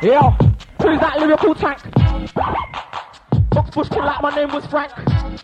Yo, who's that lyrical tank? Box pushing like my name was Frank.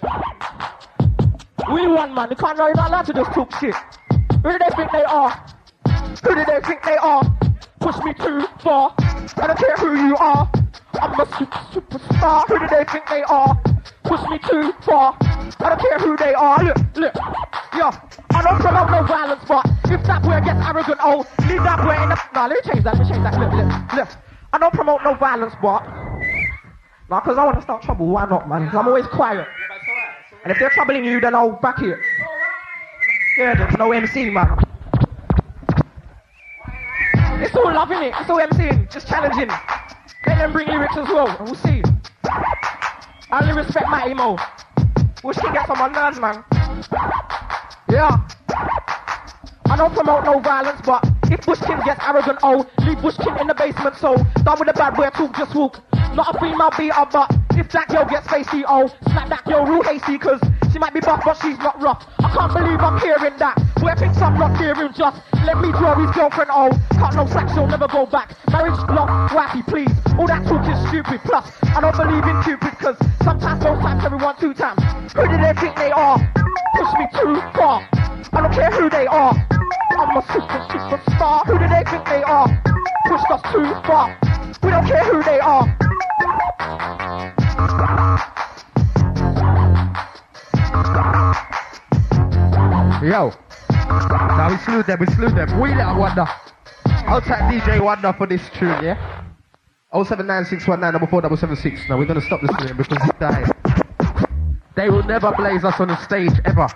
We won, man. You can't know, you're not allowed to just talk shit. Who do they think they are? Who do they think they are? Push me too far. I don't care who you are. I'm a superstar. Who do they think they are? Push me too far. I don't care who they are. Look, yo, I don't promote no violence, but if that boy gets arrogant, oh, leave that boy in the... Nah, let me change that. Look. I don't promote no violence, but... Nah, because I want to start trouble. Why not, man? Because I'm always quiet. And if they're troubling you, then I'll back it. Yeah, there's no MC, man. It's all loving it. It's all MCing. Just challenging. Let them bring lyrics as well, and we'll see. I only respect my emo. Wish he gets on my nerves, man. Yeah. I don't promote no violence, but if Bushkin gets arrogant, oh, leave Bushkin in the basement, so done with the bad boy talk, just walk. Not a female beater, but if that girl gets facey, oh, slap that girl real hasty, cause she might be buff, but she's not rough. I can't believe I'm hearing that. Where thinks I'm not hearing just, let me draw his girlfriend, oh, cut no slack, she'll never go back. Marriage long, wifey, please. All that talk is stupid, plus, I don't believe in Cupid, cause sometimes, both times, everyone 2 times. Who do they think they are? Push me too far. I don't care who they are. I'm a superstar. Who do they think they are? Pushed us too far. We don't care who they are. Yo. Now we slew them. We let Wonder. I'll tag DJ Wonder for this tune, yeah? 07961947776. Now we're gonna stop this to him because he died. They will never blaze us on the stage, ever.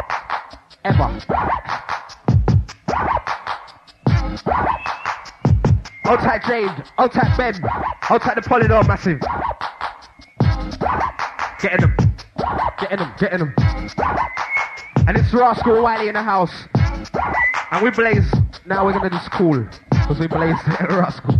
I'll tag Jade, I'll tag Ben, I'll tag the Polydor Massive. Getting them. And it's Rascal Wiley in the house. And we blaze, now we're gonna just cool. Because we blaze Rascal.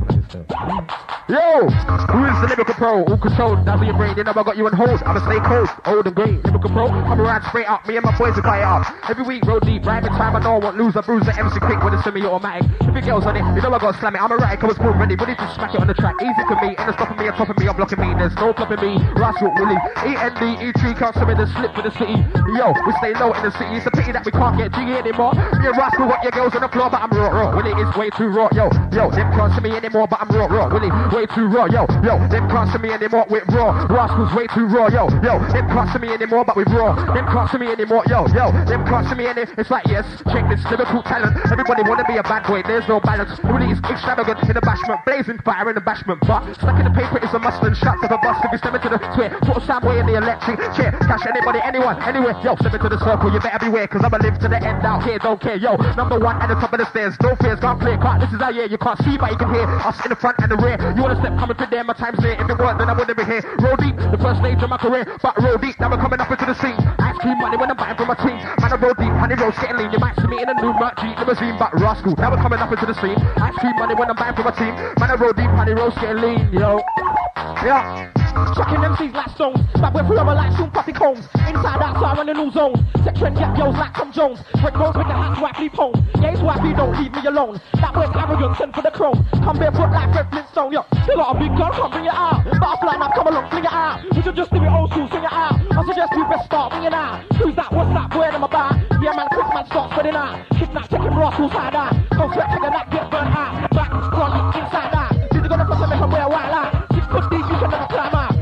Yo, who is the lyrical pro? All controlled, dazzle your brain, you know I got you on hold. I'ma stay cold, old and great, lyrical pro. I'm around straight up, me and my boys will fire up. Every week, road deep, rhyming time, I know I won't lose. I bruise the MC quick with a semi-automatic. If it girls on it, you know I gotta slam it. I'm erratic, I was born ready to smack it on the track. Easy for me, and it's stopping me, on top of me, I'm blocking me. There's no clubbing me, Rascal Willie. E-N-D-E-T, can't swim in the slip for the city. Yo, we stay low in the city, it's a pity that we can't get jiggy anymore. Me and Rascal got your girls on the floor, but I'm raw. Willie is way too raw, yo, them can't see me anymore, but I'm raw. Willie, way too raw, yo, them can't see me anymore with raw. Rascal's way too raw, yo, them can't see me anymore, but with raw. Them can't see me anymore, yo, them can't see me anymore. It's like, yes, check this lyrical talent. Everybody wanna be a bad boy, there's no balance. Willie is extravagant in the bashment, blazing fire in the bashment, but stuck in the paper is a must and shots of a bust. If you step into the square, put a sound way in the electric chair. Cash anybody, anyone, anywhere, yo, step into the circle, you better beware, cause I'ma live to the end out here, don't care, yo. Number 1 at the top of the stairs, no fears, can't clear cut. This is our year, you can't see, but you can hear us in the front and the rear. You wanna step coming to there, my time's near. If it weren't, then I wouldn't be here. Roll deep, the first stage of my career, but roll deep, now we're coming up into the scene. Ice cream money when I'm buying from my team. Man, I roll deep, honey rolls getting lean. You might see me in a new Merc Jeep limousine, but Rascal, now we're coming up into the scene. Ice cream money when I'm buying from my team. Man, I roll deep, honey rolls getting lean, yo. Yeah. Chucking MCs like stones, back with forever like Sean Puffy Combs. Inside, outside, running all zones. Set trend, get girls like Tom Jones. Break bones with the hats, wifey pone. Yeah, it's wifey, don't leave me alone. That boy's arrogant, send for the chrome. Come barefoot like Fred Flintstone, yo. You got a big gun, come bring it out. Butterfly, now come along, fling it out. We should just do it old school, sing it out. I suggest you best start bringing out. Who's that, what's that, where am I about? Yeah, man, quick man, start spreading out. Kidnap, taking Rascal side out. Don't sweat, taking that, get burnt out. Back, front, inside out. Did you gonna put something from where I like? 6 foot deep, you can never climb out.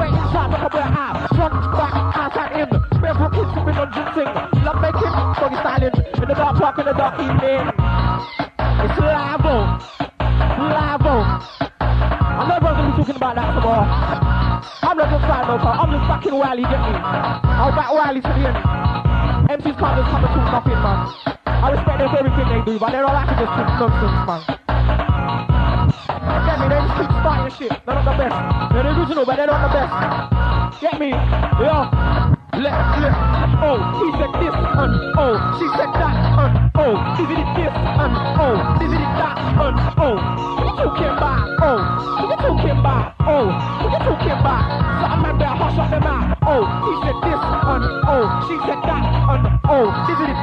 Front, back, outside, in. Barefoot kids sipping on ginseng. Love making, doggy styling. In the dark park, in the dark evening. It's Lavo. I know everyone's gonna be talking about that tomorrow. I'm not just fine, no, I'm just fucking Wiley, get me. I'll back Wiley to the end. MCs can't just come and talk nothing, man. I respect them for everything they do, but they're all like to just talk nonsense, man. Get me, they just keep starting shit. They're not the best. They're the original, but they're not the best. Get me? Yo. Left, oh, he said this, oh, she said that, oh, he did this, oh, he did that, oh. What you talking about? Oh, what you talking about? Oh, what you talking about? So a man better hush up them out. Oh, he said this, oh, she said that, oh, he did this,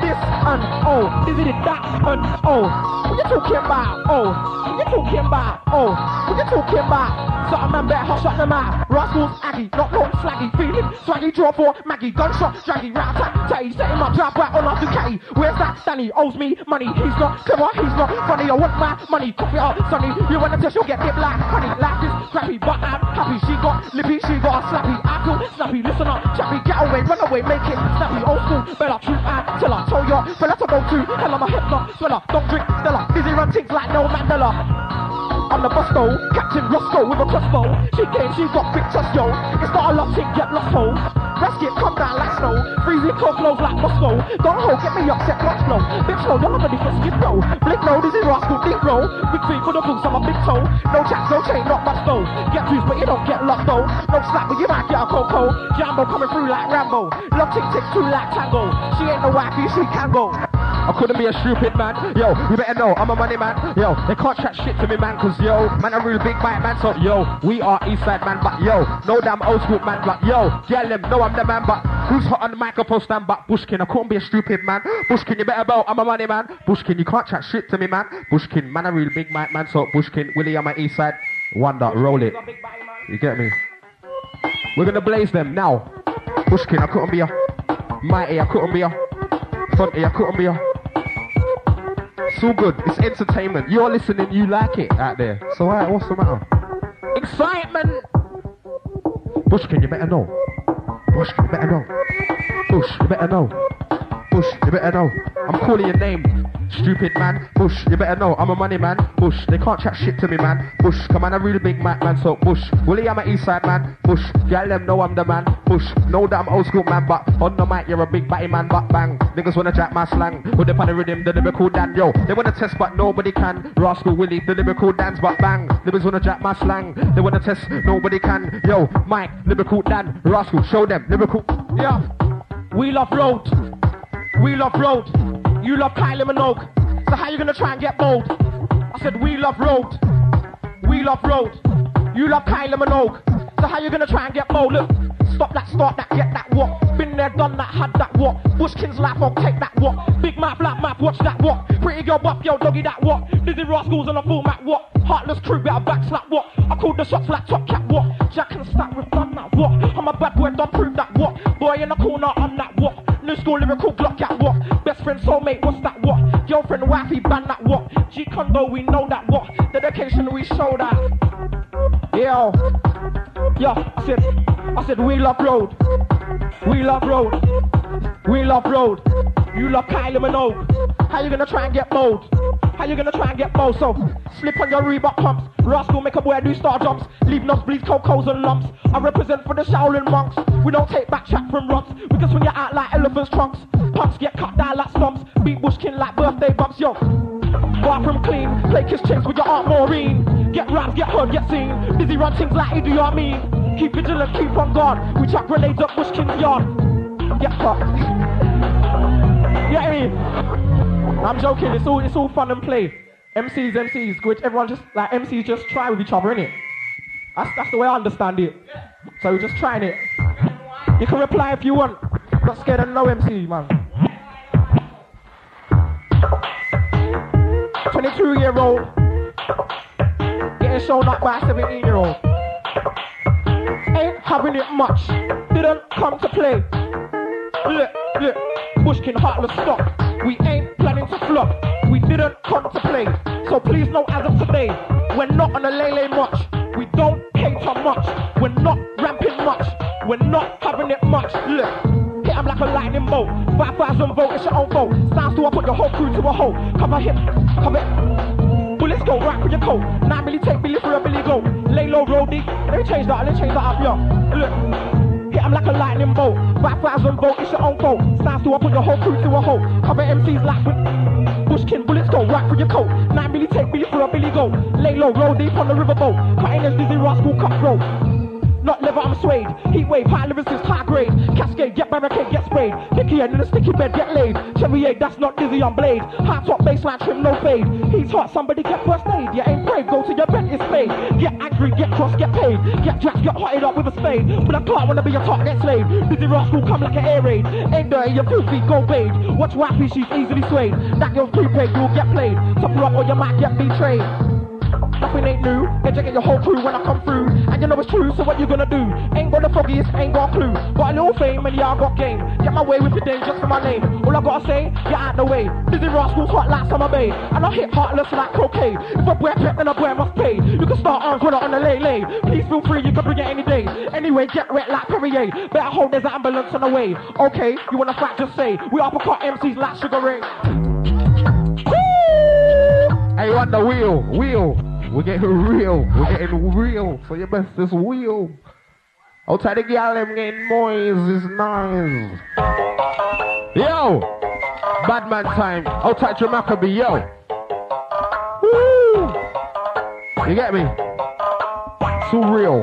and oh, Dizzy did that and oh, what you talking about? Oh, what you talking about? Oh, what you talking about? Something man better hot shot them out. Rascals, Aggie, not known slaggy, feeling swaggy, draw for Maggie, gunshot, draggy, rat tatty, set him up, drop right on our Ducati. Where's that Stanley? Owes me money, he's not clever, he's not funny. I want my money, coffee up, Sonny. You wanna test, you'll get hit like honey. Life is crappy, but I'm happy. She got lippy, she got a slappy. I feel snappy, listen up, chappy, get away, run away, make it snappy. Old school, Bella, true, I tell her, tell your fella to go to hell, I'm a hypno, sweller, don't drink Stella. Dizzy run things like no Mandela. I'm the boss though, Captain Roscoe with a crossbow. She came, she got big trust, yo. It's not a lot, thing, get lost, ho. Rest it, come down like snow. Freezing cold flows like Moscow. Don't hold, get me upset, watch flow. Big slow, you're not ready for skid row. Blink low, this is Rascal, deep roll. Big feet for the boots, I'm a big toe. No chats, no chain, not much though. Get fused, but you don't get locked though. No slap, but you might get a cocoa. Jambo coming through like Rambo. Love tick tick, two like Tango. She ain't no wifey, she can go. I couldn't be a stupid man, yo, you better know, I'm a money man, yo, they can't chat shit to me man, cause yo, man a real big bite man, so yo, we are Eastside man, but yo, no damn old school man, but yo, get them, know I'm the man, but who's hot on the microphone stand, but Bushkin, I couldn't be a stupid man, Bushkin, you better know, I'm a money man, Bushkin, you can't chat shit to me man, Bushkin, man a real big bite man, so Bushkin, Willie, I'm a Eastside, wonder, roll it, you get me, we're gonna blaze them now, Bushkin, I couldn't be a mighty, I couldn't be a funny, I couldn't be a it's all good, it's entertainment. You're listening, you like it out there. So what's the matter? Excitement! Bushkin, you better know. Bushkin, you better know. Bush, you better know. Bush, you better know. I'm calling your name. Stupid man, Bush, you better know, I'm a money man, Bush, they can't chat shit to me man, Bush, come on, a really big man, so Bush, Willie, I'm a east side man, Bush, girl them know I'm the man, Bush, know that I'm old school man, but on the mic you're a big batty man, but bang, niggas wanna jack my slang, with the pan rhythm, the lyrical dan, yo, they wanna test but nobody can, Rascal Willie, the lyrical dance, but bang, niggas wanna jack my slang, they wanna test, nobody can, yo, Mike, lyrical Dan, Rascal, show them, lyrical, yeah, we love road, you love Kylie Minogue, so how you gonna try and get bold? I said we love road, you love Kylie Minogue, so how you gonna try and get bold? Look, stop that, start that, get that what? Been there, done that, had that what? Bushkin's life, I'll take that what? Big map, black map, watch that what? Pretty girl, bop, yo, doggy that what? Dizzy Rascals on a full map what? Heartless crew, better backslap what? I called the shots like top cat what? Jack and stack with done that what? I'm a bad boy, don't prove that what? Boy in the corner, on that what? New school lyrical Glock at what? Best friend, soulmate, what's that what? Girlfriend, wifey, ban that what? G Condo, we know that what? Dedication, we show that. Yo, I said we love road, you love Kylie Minogue. How you gonna try and get bold? So slip on your Reebok pumps, Rascal make a boy do star jumps, leave nosebleeds, cocos and lumps. I represent for the Shaolin monks. We don't take back chat from rumps. We can swing you out like elephants' trunks. Punks get cut down like stumps. Beat Bushkin like birthday bumps. Yo, far from clean. Play kiss chicks with your Aunt Maureen. Get rhymes, get heard, get seen. Dizzy run things like you know what I mean. Keep vigilant, keep on guard. We chuck grenades up Bushkin's yard. Get fucked. Get me? I'm joking. It's all fun and play. MCs, which everyone just like MCs just try with each other, innit? That's the way I understand it. So we're just trying it. You can reply if you want. Not scared of no MC, man. 22-year-old getting shown up by a 17-year-old. Ain't having it much. Didn't come to play. Look, Bushkin heartless stop. We ain't planning to flop. We didn't come to play. So please know as of today, we're not on a lay much. We don't cater much. We're not ramping much. We're not having it much. Look, hit 'em like a lightning bolt. 5,000 volt, it's your own fault. Stands to I put your whole crew to a hole. Cover him, cover it. Bullets go right for your coat. 9 milli take Billy for a Billy go. Lay low roadie. Let me change that up, yo. Look, hit 'em like a lightning bolt. 5,000 volt, it's your own fault. Stands to I put your whole crew to a hole. Cover MCs like Bushkin, bullets go right for your coat. 9 milli take Billy for a Billy go. Lay low, roll deep on the riverboat. Cutting as Dizzy Rascal cutthroat. Not leather, I'm swayed. Heat wave, high lyricist, high grade. Cascade, get barricade, get sprayed. Picky head in a sticky bed, get laid. Chevrolet, that's not Dizzy on blade. High top baseline, trim, no fade. He's hot, somebody get first aid. You ain't brave, go to your bed, it's made. Get angry, get cross, get paid. Get dragged, get hotted up with a spade. But I can't wanna be a top, get slayed. Dizzy rascal come like an air raid. Ain't dirty, you're filthy, go bathe. Watch Wappy, she's easily swayed. That girl's prepaid, you'll get played. Top her up or you might get betrayed. Nothing ain't new, get your whole crew when I come through. And you know it's true, so what you gonna do? Ain't got the foggiest, ain't got a clue. Got a little fame and yeah, I got game. Get my way with the day just for my name. All I gotta say, get out the way. Dizzy rascals hot like Summer Bay. And I hit heartless like cocaine. If I wear pep, then I wear must pay. You can start arms when I'm on the lay. Please feel free, you can bring it any day. Anyway, get wet like Perrier. Better hope there's an ambulance on the way. Okay, you wanna fight, just say. We uppercut MCs like Sugar Ray. Hey, on the wheel. We're getting real. So you best this wheel. Outside the girl, them getting noise is nice. Yo! Badman time. Outside Jamaica, yo. Woo! You get me? So real.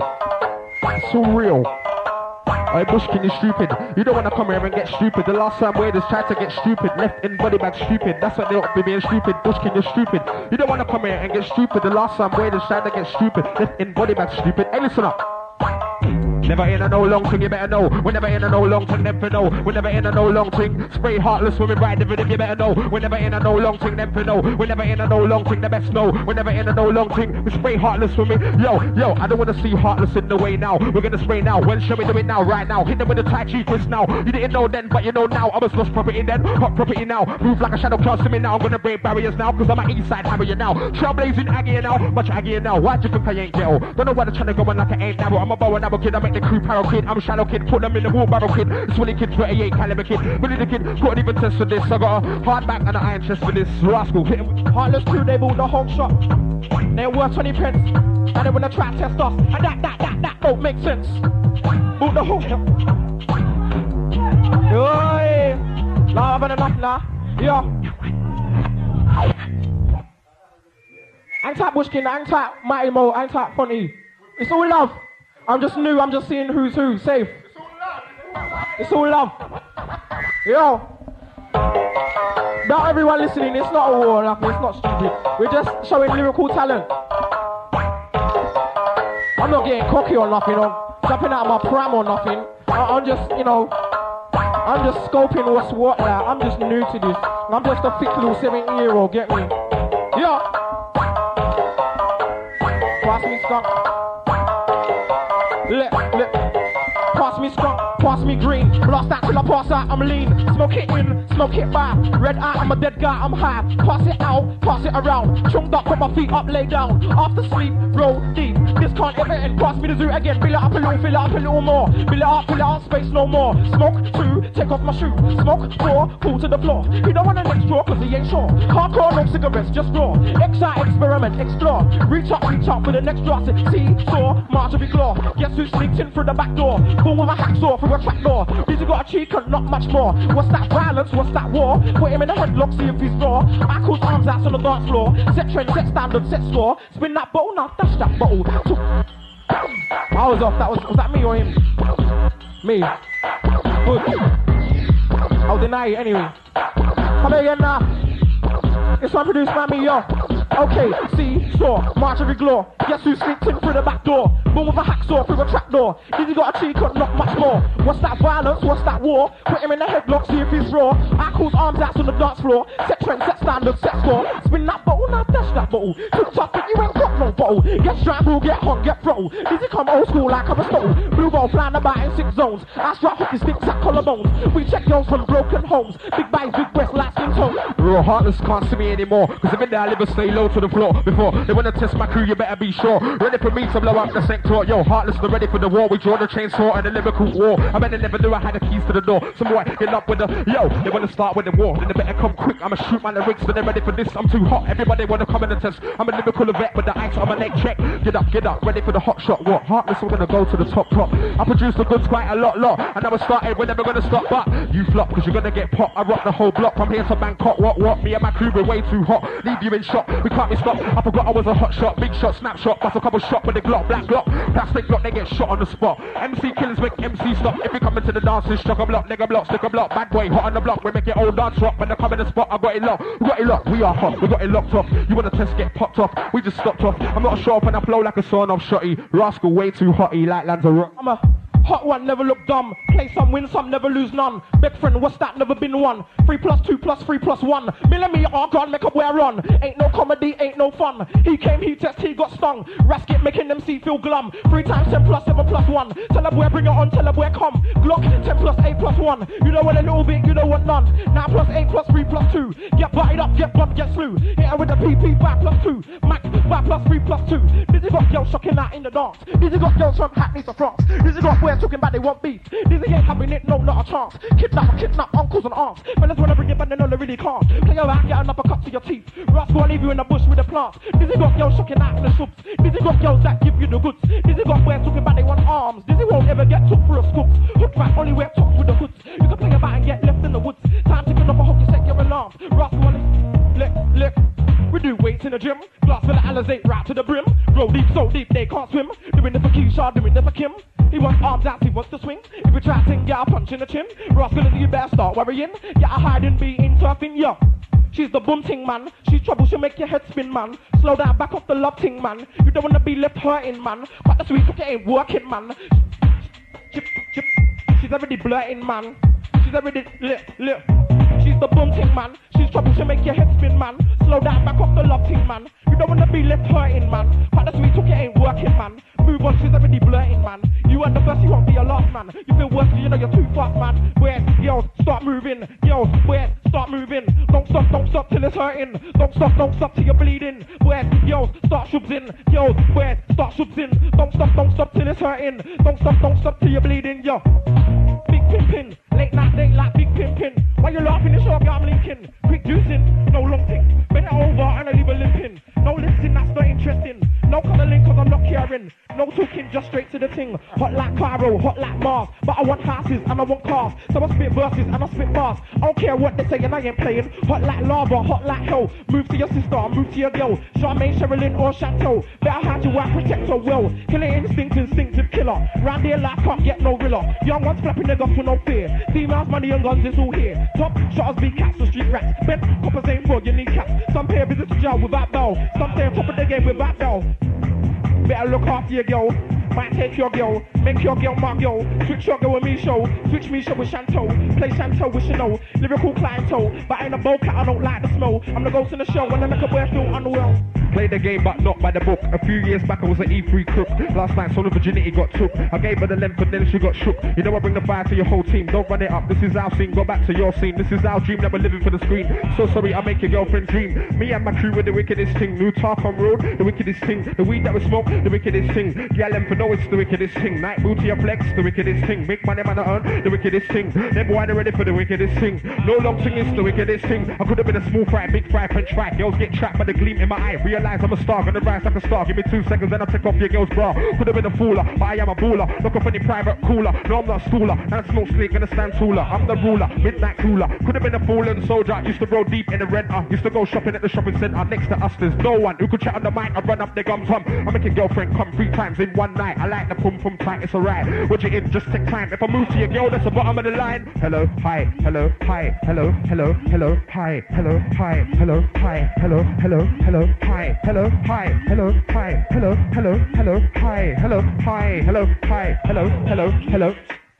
Hey, Bushkin, you're stupid. You don't want to come here and get stupid. The last time Waders tried to get stupid, left in body bag stupid. That's what they ought to be being stupid. Bushkin, you're stupid. You don't want to come here and get stupid. The last time Waders tried to get stupid, left in body bag stupid. Hey, listen up. Never in a no long thing, you better know. We're never in a no long thing, never know. We're never in a no long thing. Spray heartless when we ride the rhythm, you better know. We're never in a no long thing, never know. We're never in a no long thing, the best know. We're never in a no long thing. We spray heartless for me. Yo, I don't want to see heartless in the way now. We're gonna spray now. When shall we do it now? Right now. Hit them with the Tai Chi twist now. You didn't know then, but you know now. I was lost property then, hot property now. Move like a shadow cast to me now. I'm gonna break barriers now, cause I'm an east side harrier now. Trailblazing Aggie now, much Aggie now. Why do you think I ain't ghetto? Don't know why they're trying to go on like I ain't narrow. I'm a bow and arrow kid, I make the crew parrot kid. I'm a shallow kid, put them in the wheelbarrow kid. Swilly kid, 28 caliber kid. Billy the kid, couldn't even test for this. I got a hard back and an iron chest for this. Rascal, hit him with Heartless crew, they bought the whole shop. They worth 20 pence. And they wanna try to test us. And that don't make sense. Bought the whole shop. Oi! Nah, I've had enough now. Yeah. Hang tight, Bushkin, hang tight, Mighty Mo, hang tight, Funny. It's all love. I'm just new, I'm just seeing who's who. Safe. It's all love. Yo. Not everyone listening, it's not a war, nothing, it's not stupid. We're just showing lyrical talent. I'm not getting cocky or nothing, or jumping out of my pram or nothing. I'm just, I'm just scoping what's what now. I'm just new to this. I'm just a thick little 17-year-old, get me? Yeah. Pass me skunk. Pass me skunk, pass me green. Blast that till I pass out, I'm lean. Smoke it in, smoke it back. Red eye, I'm a dead guy, I'm high. Pass it out, pass it around. Chunked up, put my feet up, lay down. After sleep, roll deep. This can't ever end. Pass me the zoo again. Fill it up a little, fill it up a little more. Fill it up, space no more. Smoke 2, take off my shoe. Smoke 4, pull to the floor. He don't want an next draw cause he ain't sure. Hardcore, no cigarettes, just raw. Excite, experiment, explore. Reach up for the next draw. See, saw, Marjorie Claw. Guess who sneaked in through the back door? Boom with a hacksaw through a trap door. He's got a cheek and not much more. What's that violence? What's that war? Put him in a headlock, see if he's raw. I cause arms out on the dance floor. Set trend, set standard, set score. Spin that bottle, now dash that bottle. I was off, was that me or him? Me. Good. I'll deny it anyway. Come again now. It's one produced by me, yo. Okay, see, saw, Marjorie Glaw. Guess who sneaked in through the back door? Boom with a hacksaw through a trap door. Did he got a cheek or not much more? What's that violence? What's that war? Put him in the headlock, see if he's raw. I cause arms out on the dance floor. Set trend, set standard, set score. Spin that bottle, now dash that bottle. Too tough, but you ain't got no bottle. Get strangled, get hot, get throttled. Did he come old school like Aristotle? Blue ball flying about in 6 zones. I strap hockey sticks at collarbones. We check girls from broken homes. Big bags, big breasts, like skin tone. Real heartless can't see me anymore. Cause if in there I live and stay low to the floor. Before they wanna test my crew, you better be sure. Ready for me to blow up the sector. Yo, heartless, they're ready for the war. We draw the chainsaw and the lyrical war. I bet they never knew I had the keys to the door. Some boy get up with the yo. They wanna start with the war, then they better come quick. I'ma shoot my lyrics, but they're ready for this. I'm too hot. Everybody wanna come in and test. I'm a lyrical vet with the ice on my neck check. Get up, ready for the hot shot. What? Heartless, we're gonna go to the top. I produce the goods quite a lot. I never started, we're never gonna stop. But you flop, cause you're gonna get popped. I rock the whole block from here to Bangkok. What? Me and my crew, we're way too hot. Leave you in shock. We can't be stopped. I forgot was a hot shot, big shot, snapshot, bust a couple shot with the Glock, black Glock, plastic Glock, they get shot on the spot. MC killers make MC stop. If you come into the dance, it's struck a block, nigga block, stick a block, bad boy, hot on the block. We make it old dance rock. When they come in the spot, I got it locked. We got it locked. We are hot. We got it locked off. You wanna test, get popped off. We just stopped off. I'm not sure when I flow like a son of shotty. Rascal way too hotty like Lanzarote. I'm a hot one, never look dumb. Play some, win some, never lose none. Big friend, what's that? Never been one. 3 + 2 + 3 + 1. Millimeter, all gone, make up where I run. Ain't no comedy, ain't no fun. He came, he test, he got stung. Rasket making them see feel glum. 3 times 10 + 7 + 1. Tell a boy, bring it on, tell a boy, come. Glock 10 + 8 + 1. You don't want a little bit, you don't want none. 9 + 8 + 3 + 2. Get butted up, get bumped, get slew. Hit her with the PP 5 + 2. Max 5 + 3 + 2. Dizzy got girls shocking out in the dance. Dizzy got girls from Hackney to France. Dizzy got boys talking about they want beef. Dizzy ain't having it, no, not a chance. Kidnap uncles and aunts. Fellas wanna bring it back, they know they really can't. Play around, get an uppercut to your teeth. Rascal, I'll leave you in the bush with the plants. Dizzy got girls shocking out in the shops. Dizzy got girls that give you the goods. Dizzy got boys talking about they want arms. Dizzy won't ever get took for a scoop. Hook back, only wear tops with the hoods. You can play about and get left in the woods. Time ticking off a hockey set your alarms. Rascal, lick. We do weights in the gym. Glass full of Alizate right to the brim. Roll deep, so deep they can't swim. Doing it for Keisha, doing it for Kim. He wants arms out, he wants to swing. If you try to get a punch in the chin. Rascal, you better start worrying. Get a hide and be in turfing, yeah. She's the boom ting, man. She's trouble, she'll make your head spin, man. Slow down, back off the love ting, man. You don't wanna be left hurting, man. But the sweet cookie ain't working, man. Chip. She's already blurting, man. She's already lip. She's the boom ting, man. She's trouble, she'll make your head spin, man. Slow down, back off the love ting, man. You don't wanna be left hurting, man. But the sweet cookie ain't working, man. Move on, she's already blurting, man. You are the first, you won't be a last, man. You feel worse, you know you're too fast, man. Boys, girls, start moving. Girls, boys, start moving. Don't stop till it's hurting. Don't stop till you're bleeding. Boys, girls, start shubs in. Girls, boys, start shubs in. Don't stop till it's hurting. Don't stop till you're bleeding, yo. Big pimpin', late night date like big pimpin'. Why you laughing? It's your I'm linking. Quick juicing, no long thing. Bend it over and I leave a limping. No listening, that's not interesting. No cuddling cause I'm not caring. No talking, just straight to the ting. Hot like Cairo, hot like Mars. But I want houses and I want cars. So I spit verses and I spit bars. I don't care what they say and I ain't playing. Hot like lava, hot like hell. Move to your sister, move to your girl. Charmaine, Sherilyn or Chantel. Better hide your wife, protect her well. Killer instinct, instinctive killer. Round here like can't get no rilla. Young ones flapping their guns with no fear. Females, money and guns is all here. Top shotters be cats or street rats. Bent coppers ain't for you need cats. Some pay a visit to jail without bail. Some stay on top of the game without bail. Better look after your girl. Might take your girl, make your girl my girl. Switch your girl with me show, switch me show with Chantel. Play Chantel with Chanel, lyrical clientele. But I ain't a bowl cat, I don't like the smell. I'm the ghost in the show when I make a boy feel unwell. Play the game but not by the book. A few years back I was an E3 crook. Last night stolen virginity got took. I gave her the length and then she got shook. You know I bring the fire to your whole team. Don't run it up, this is our scene. Go back to your scene. This is our dream that we're living for the screen. So sorry I make your girlfriend dream. Me and my crew with the wickedest thing. New talk on road, the wickedest thing. The weed that we smoke, the wickedest thing. Girl for know it's the wickedest thing. Night booty or flex, the wickedest thing. Make money man earn, the wickedest thing. Them boy ready for the wickedest thing. No long thing is the wickedest thing. I could have been a small fry, big fry, French fry. Girls get trapped by the gleam in my eye. Realize I'm a star, gonna rise like a star. Give me 2 seconds then I'll take off your girl's bra. Could have been a fooler, but I am a baller. Look up any private cooler. No, I'm not a stooler. And I smoke sleep, gonna stand taller. I'm the ruler, midnight cooler. Could have been a fallen soldier. Used to roll deep in the renter. Used to go shopping at the shopping centre. Next to us there's no one who could chat on the mic. I run up the gum from. I make a girlfriend come 3 times in one night. I like the pum pum tight, it's alright. What you in, just take time. If I move to your girl, that's the bottom of the line. Hello, hi, hello, hi, hello, hello, hello, hi, hello, hi, hello, hi, hello, hello, hello, hi, hello, hi, hello, hi, hello, hello, hello, hi, hello, hi, hello, hi, hello, hello, hello.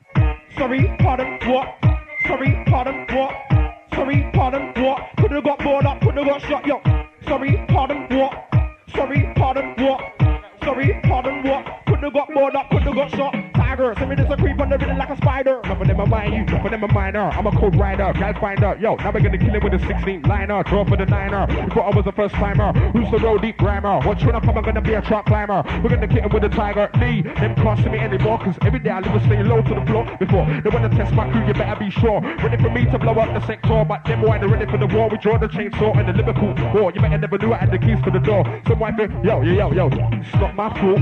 Sorry, pardon, what? Sorry, pardon, what? Sorry, pardon, what? Could've got bored up, could've got shot, yo. Sorry, pardon, what? Sorry, pardon, what? Sorry, pardon, what? Could've got bored up, could've got shot. Tiger, send me this a creep on the rhythm like a spider. None of them are mine, you, none of them are minor. I'm a cold rider, gal finder. Yo, now we're gonna kill it with a 16 liner. Draw for the 9er. Before I was the first timer. Who's the road deep rhymer? Watch when I come, I'm gonna be a truck climber. We're gonna kill it with a tiger. Me, them can't see me anymore. Cause every day I live and stay low to the floor. Before they wanna test my crew, you better be sure. Ready for me to blow up the sector. But them why they're ready for the war. We draw the chainsaw in the Liverpool war. You better never do it, I had the keys for the door. So why do, yo, it's not my fault.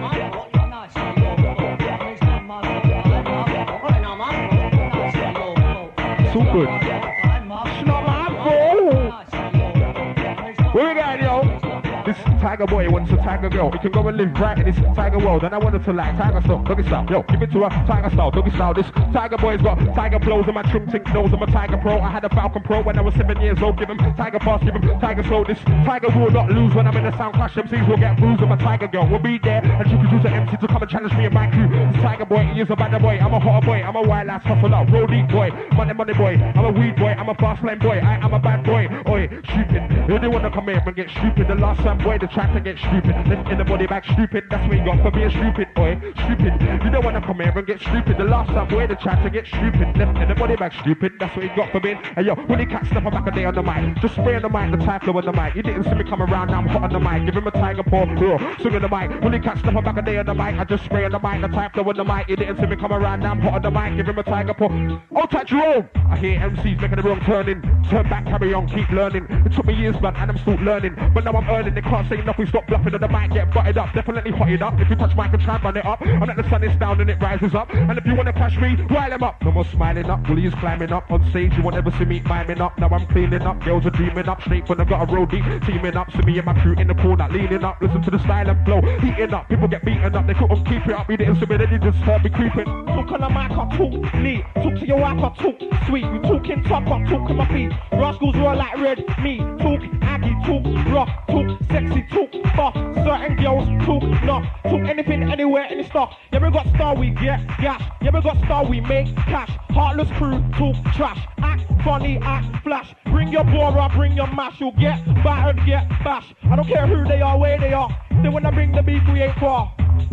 So good. It's not my fault. Where we going, yo? This Tiger boy wants a tiger girl. He can go and live right in this tiger world. And I wanted to like tiger style, doggy style. Yo, give it to her, tiger style, doggy style. This tiger boy's got tiger blows and my trim tink nose. I'm a tiger pro. I had a Falcon Pro when I was 7 years old. Give him tiger pass, give him tiger soul. This tiger will not lose when I'm in the sound clash. MCs will get bruised and my tiger girl will be there. And she could use an MC to come and challenge me and my crew. This tiger boy, he is a bad boy. I'm a hotter boy. I'm a wild ass hustler. Roll deep boy. Money boy. I'm a weed boy. I'm a fast lane boy. I'm a bad boy. Oi, stupid. You don't want to come here and get stupid. The last time boy, they tried to get stupid. Lift in the body back stupid. That's what you got for being stupid, boy. Stupid. You don't want to come here and get stupid. The last time boy, they tried to get stupid. Lift in the body back stupid. That's what you got for being. Hey yo, when he catch stuff back a day on the mic, just spray on the mic, the type flow on the mic. You didn't see me come around, now I'm hot on the mic. Give him a tiger paw, swing on the mic. When he catch stuff back a day on the mic, I just spray on the mic, the type flow on the mic. You didn't see me come around, now I'm hot on the mic. Give him a tiger paw. Oh, touch roll. I hear MCs making the wrong turning. Turn back, carry on, keep learning. It took me years, blood, and I'm still learning. But now I'm earning. They can't say nothing. Stop bluffing on the mic. Get butted up. Definitely hotted up. If you touch mic and try and run it up, I'm like the sun is down and it rises up. And if you want to crash me, rile them up. No more smiling up. Bullies climbing up on stage. You won't ever see me miming up. Now I'm cleaning up. Girls are dreaming up. Straight when I got a roll deep. Teaming up. See me and my crew in the corner. Leaning up. Listen to the style and flow. Heating up. People get beaten up. They couldn't keep it up. You didn't see me. Then you just heard me creeping. Talk on the mic, I talk neat. Talk to your wife, I talk sweet. You talking top, I talk on my feet. Rascals roll like red meat. Talk Aggie, talk rock, talk sexy, talk buff. Certain girls talk not. Talk anything, anywhere, any stuff. Yeah, we got star, we get gas. Yeah, we got star, we make cash. Heartless crew, talk trash. Act funny, act flash. Bring your bora, bring your mash. You'll get battered, get bashed. I don't care who they are, where they are. They wanna bring the beef, we ain't far.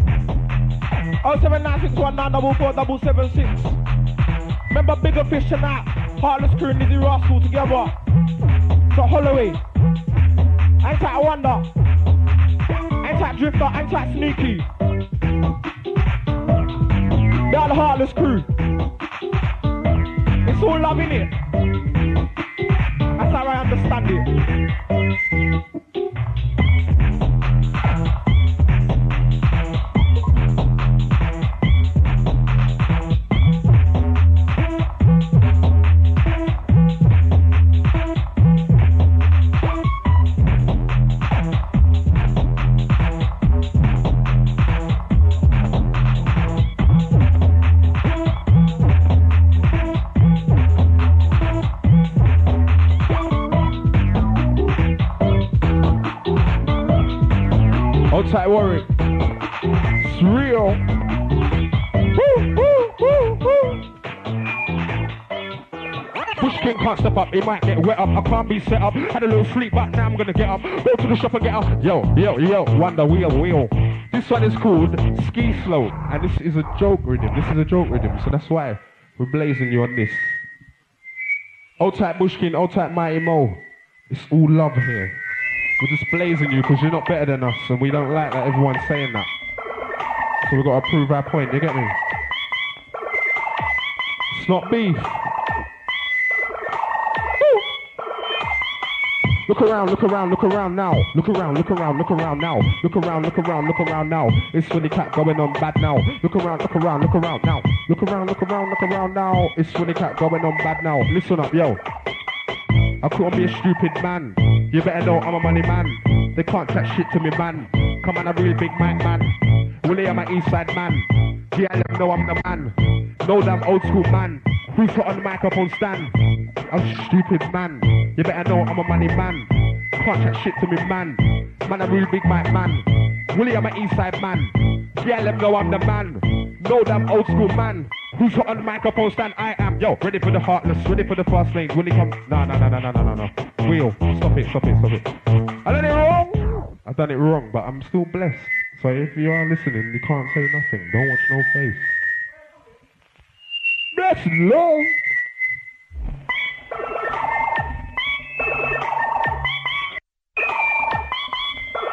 07961944776. Remember bigger fish tonight. Heartless crew and Lizzie Rascal together. So Holloway. Ain't that Wonder. Ain't that Drifter. Ain't that Sneaky. They're the Heartless crew. It's all love in it. That's how I understand it. Tight Warwick. It's real. Woo, woo, woo, woo. Bush King can't step up, he might get wet up. I can't be set up. Had a little sleep, but now I'm gonna get up. Go to the shop and get up. Yo, Wonder Wheel. This one is called Ski Slow, and this is a joke rhythm. So that's why we're blazing you on this. Old type Bush King, old type Mighty Mo. It's all love here. We're just blazing you because you're not better than us, and we don't like that everyone's saying that. So we've got to prove our point, you get me? It's not beef. Woo. Look around now. Look around now. It's Swinny Cat going on bad now. Look around now. Look around now. It's Swinny Cat going on bad now. Listen up, yo. I couldn't be a stupid man. You better know I'm a money man. They can't chat shit to me, man. Come on, a real big mic man. Willie, I'm an east side man. Yeah, let them know I'm the man. Know that I'm old school man. Who's put on the microphone stand? I'm a stupid man. You better know I'm a money man. Can't chat shit to me, man. Man, a real big mic man. Willie, I'm an east side man. Yeah, let them know I'm the man. Know that I'm old school man. Who's hot on the microphone stand? I am. Yo, ready for the heartless, ready for the fast lane. Will he come? No. Wheel, stop it. I done it wrong, but I'm still blessed. So if you are listening, you can't say nothing. Don't watch no face. Bless love.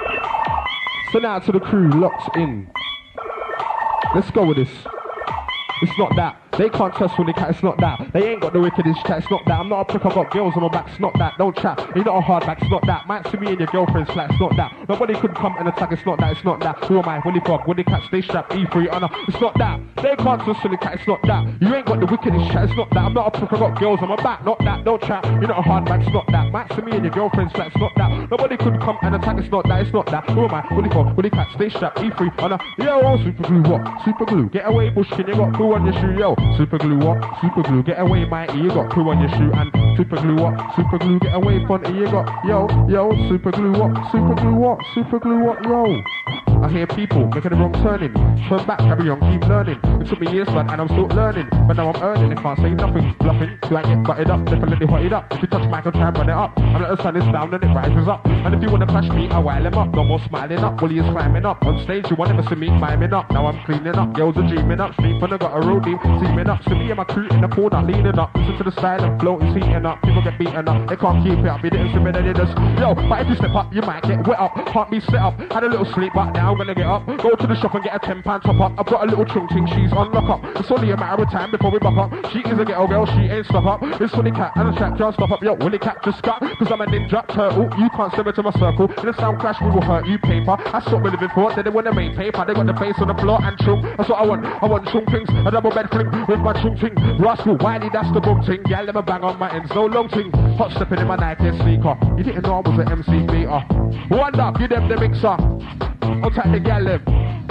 So now to the crew, locked in. Let's go with this. It's not that. They can't trust Willy Cat, it's not that. They ain't got the wickedest chat, it's not that. I'm not a prick, I've got girls on my back, it's not that. Don't chat, you're not a hard back, it's not that. Might see me and your girlfriend's flat, it's not that. Nobody could come and attack, it's not that, it's not that. Who am I? Willy Frog, Willy Cat, stay strapped, E3, honor. It's not that. They can't trust Willy Cat, it's not that. You ain't got the wickedest chat, it's not that. I'm not a prick, I've got girls on my back, not that. Don't chat, you're not a hard back, it's not that. Might see me and your girlfriend's flat, it's not that. Nobody could come and attack, it's not that, it's not that. Who am I? Willy Frog, Willy Cat, stay strapped, E3, honor. Yo, super glue, what? Super glue, get away, Bushkin, you got glue on your shoe, yo. Super glue, what? Super glue, get away, matey, you got glue on your shoe. And super glue, what? Super glue, get away, Fonty, you got, yo, super glue, what? Super glue, what? Super glue, what, yo? I hear people making the wrong turning. Turn back, carry on, keep learning. It took me years, man, and I'm still learning. But now I'm earning, I can't say nothing. Bluffing, till I get butted up, definitely hot it up. If you touch Michael, try and run it up. I'm like the sun is down and it rises up. And if you wanna clash me, I while him up. No more smiling up, Willie is climbing up. On stage, you want never see me climbing up. Now I'm cleaning up, girls are dreaming up. Street fun, I got a roadie, teaming up. See me and my crew in the corner, leaning up. Listen to the style and flow is heating up. People get beaten up, they can't keep it up. You didn't see me, they did us. Yo, but if you step up, you might get wet up. Can't be set up, had a little sleep, but now I'm gonna get up. Go to the shop and get a £10 top up. I've got a little chung ting, she's on lock up. It's only a matter of time before we buck up. She is a ghetto girl, she ain't stop up. It's Willy Cat and the track can't stop up. Yo, Willy Cat just got, cause I'm a ninja turtle. You can't step into my circle. In a sound clash, we will hurt you, paper. That's what we're living for. They want to make paper. They got the face on the floor and chung. That's what I want. I want chung things. A double bed fling with my chung ting. Rascal, Wiley, that's the boom ting. Yeah, let me bang on my ends. No long ting. Hot stepping in my Nike sneaker. You didn't know I was an MC beater. One up, you them the mixer. I'll take the gal them.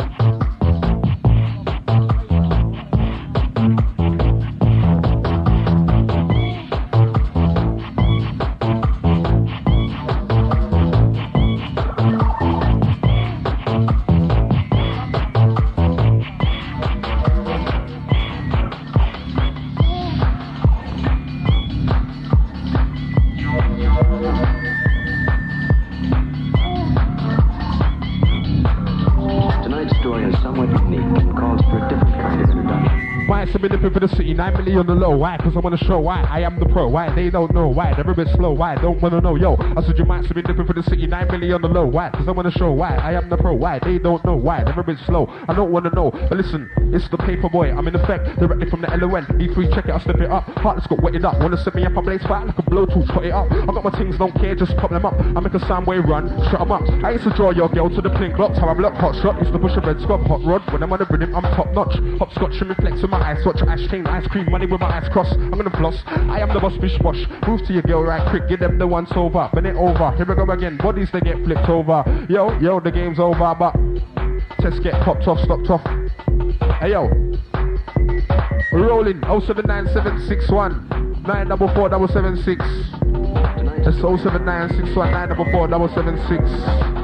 For the city, 9 million on the low. Why? Cause I wanna show why I am the pro. Why? They don't know why. They're a bit slow. Why? Don't wanna know. Yo, I said you might have been dipping for the city, 9 million on the low. Why? Cause I wanna show why I am the pro. Why? They don't know why. They're a bit slow. I don't wanna know. But listen, it's the paper boy. I'm in effect directly from the LON. E3, check it, I'll step it up. Heartless got wetted up. Wanna set me up, I blaze fire like a blowtorch, put it up. I got my things, don't care, just pop them up. I make a soundwave run, shut them up. I used to draw your girl to the pink locks. How I'm locked, hot shot. Used to push a red scrub, hot rod. When I'm on the rhythm, I'm top notch. Hopscotch and reflex with my ice watch. Ice cream, money with my eyes crossed. I'm gonna floss. I am the boss, bish bosh. Move to your girl right quick, give them the once over. Bend it over, here we go again. Bodies they get flipped over. Yo, the game's over, but tests get popped off, stopped off. Hey yo, rolling 079761 944 That's 079619 944